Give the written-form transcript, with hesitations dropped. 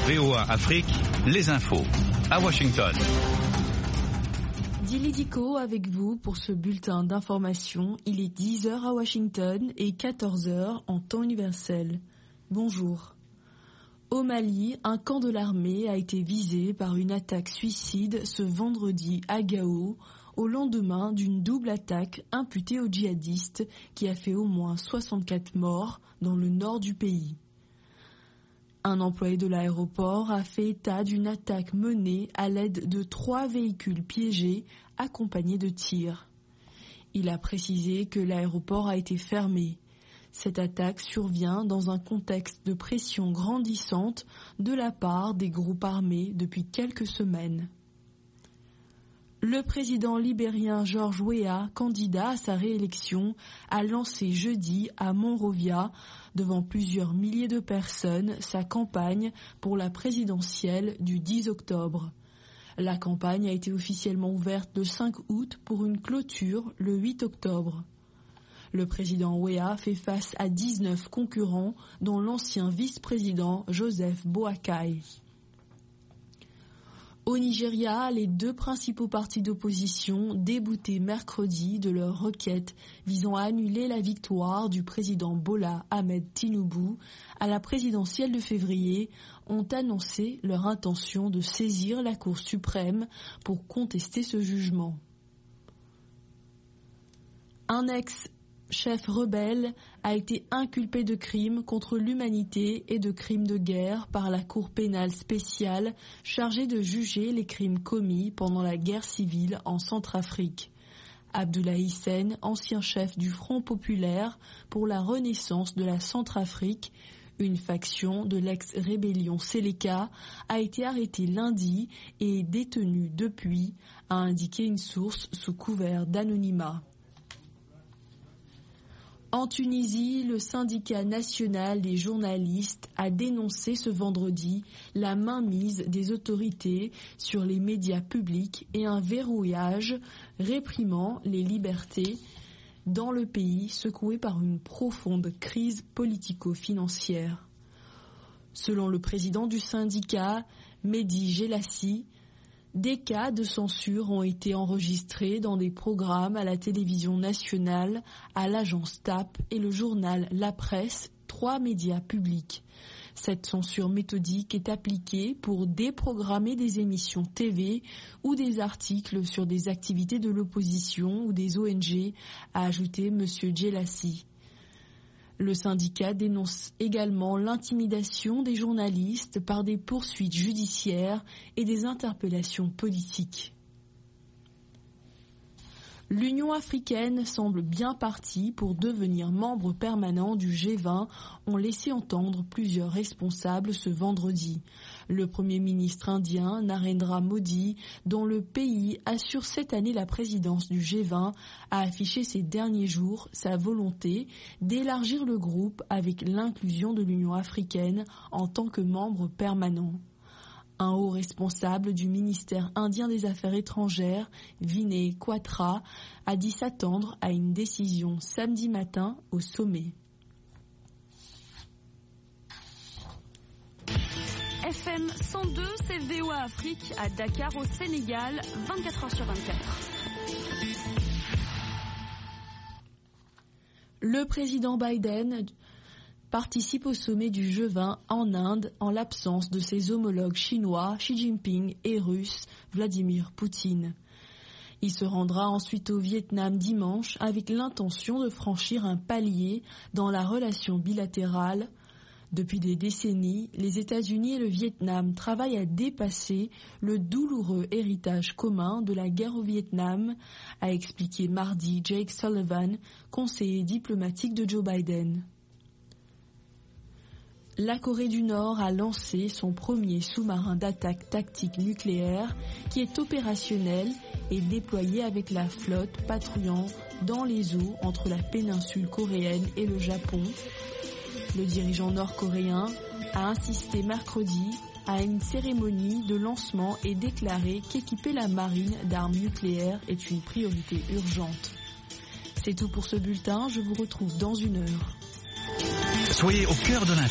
VOA Afrique, les infos. À Washington. Dili Diko avec vous pour ce bulletin d'information. Il est 10h à Washington et 14h en temps universel. Bonjour. Au Mali, un camp de l'armée a été visé par une attaque suicide ce vendredi à Gao, au lendemain d'une double attaque imputée aux djihadistes qui a fait au moins 64 morts dans le nord du pays. Un employé de l'aéroport a fait état d'une attaque menée à l'aide de 3 véhicules piégés accompagnés de tirs. Il a précisé que l'aéroport a été fermé. Cette attaque survient dans un contexte de pression grandissante de la part des groupes armés depuis quelques semaines. Le président libérien George Weah, candidat à sa réélection, a lancé jeudi à Monrovia, devant plusieurs milliers de personnes, sa campagne pour la présidentielle du 10 octobre. La campagne a été officiellement ouverte le 5 août pour une clôture le 8 octobre. Le président Weah fait face à 19 concurrents, dont l'ancien vice-président Joseph Boakai. Au Nigeria, les 2 principaux partis d'opposition déboutés mercredi de leur requête visant à annuler la victoire du président Bola Ahmed Tinubu à la présidentielle de février ont annoncé leur intention de saisir la Cour suprême pour contester ce jugement. Un ex-chef rebelle a été inculpé de crimes contre l'humanité et de crimes de guerre par la Cour pénale spéciale chargée de juger les crimes commis pendant la guerre civile en Centrafrique. Abdoulaye Hissène, ancien chef du Front populaire pour la renaissance de la Centrafrique, une faction de l'ex-rébellion Séléka, a été arrêté lundi et est détenu depuis, a indiqué une source sous couvert d'anonymat. En Tunisie, le syndicat national des journalistes a dénoncé ce vendredi la mainmise des autorités sur les médias publics et un verrouillage réprimant les libertés dans le pays secoué par une profonde crise politico-financière. Selon le président du syndicat, Mehdi Gelassi, des cas de censure ont été enregistrés dans des programmes à la télévision nationale, à l'agence TAP et le journal La Presse, 3 médias publics. Cette censure méthodique est appliquée pour déprogrammer des émissions TV ou des articles sur des activités de l'opposition ou des ONG, a ajouté M. Gelassi. Le syndicat dénonce également l'intimidation des journalistes par des poursuites judiciaires et des interpellations politiques. L'Union africaine semble bien partie pour devenir membre permanent du G20, ont laissé entendre plusieurs responsables ce vendredi. Le Premier ministre indien, Narendra Modi, dont le pays assure cette année la présidence du G20, a affiché ces derniers jours sa volonté d'élargir le groupe avec l'inclusion de l'Union africaine en tant que membre permanent. Un haut responsable du ministère indien des Affaires étrangères, Vinay Quatra, a dit s'attendre à une décision samedi matin au sommet. FM 102, c'est VOA Afrique à Dakar au Sénégal, 24h sur 24. Le président Biden participe au sommet du G20 en Inde en l'absence de ses homologues chinois Xi Jinping et russe Vladimir Poutine. Il se rendra ensuite au Vietnam dimanche avec l'intention de franchir un palier dans la relation bilatérale. Depuis des décennies, les États-Unis et le Vietnam travaillent à dépasser le douloureux héritage commun de la guerre au Vietnam, a expliqué mardi Jake Sullivan, conseiller diplomatique de Joe Biden. La Corée du Nord a lancé son premier sous-marin d'attaque tactique nucléaire qui est opérationnel et déployé avec la flotte patrouillant dans les eaux entre la péninsule coréenne et le Japon. Le dirigeant nord-coréen a insisté mercredi à une cérémonie de lancement et déclaré qu'équiper la marine d'armes nucléaires est une priorité urgente. C'est tout pour ce bulletin, je vous retrouve dans 1 heure. Soyez au cœur de l'info.